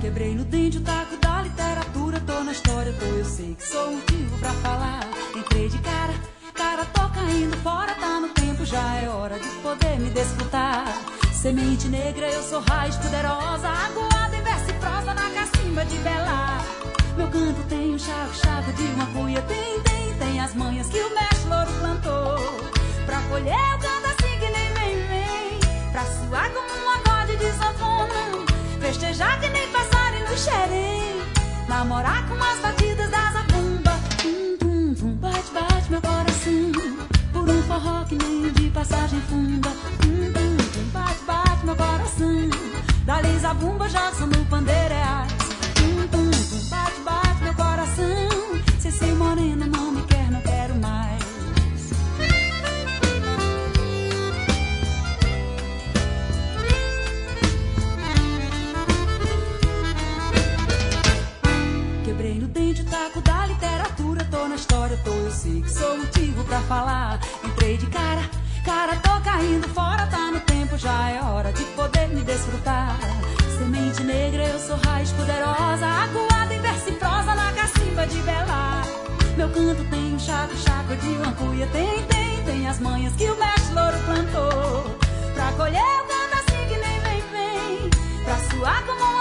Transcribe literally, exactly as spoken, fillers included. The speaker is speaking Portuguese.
Quebrei no dente o taco da literatura, tô na história, tô, eu sei que sou motivo pra falar. Entrei de cara, cara, tô caindo fora, tá no tempo, já é hora de poder me desfrutar. Semente negra, eu sou raiz poderosa, aguada em verso e prosa na cacimba de Bela. Meu canto tem um chaco, chaco de uma cuia, tem, tem, tem as manhas que o mestre louro plantou. Pra colher eu canto assim que nem vem, vem, pra suar como um acorde de sanfona, festejar que nem passarinho no xerém, namorar com as batidas da zabumba. Tum, tum, tum, bate, bate meu coração, por um forró que nem de passagem funda. Tum, tum, tum, bate, bate meu coração, dali zabumba, Jackson no Pandeireais. Tum, tum, tum, bate, bate meu coração, se sem morena não me quer, não quero mais. Quebrei no dente o taco da literatura, tô na história, tô, eu sei que sou motivo pra falar. Entrei de cara, cara, tô caindo fora, tá no tempo, já é hora de poder me desfrutar. Semente negra, eu sou raiz poderosa, aguada em verso e prosa na cacimba de Bela. Meu canto tem um chaco, chaco de uma cuia, tem, tem, tem as manhas que o mestre louro plantou. Pra colher eu canto assim que nem vem, vem, pra suar como um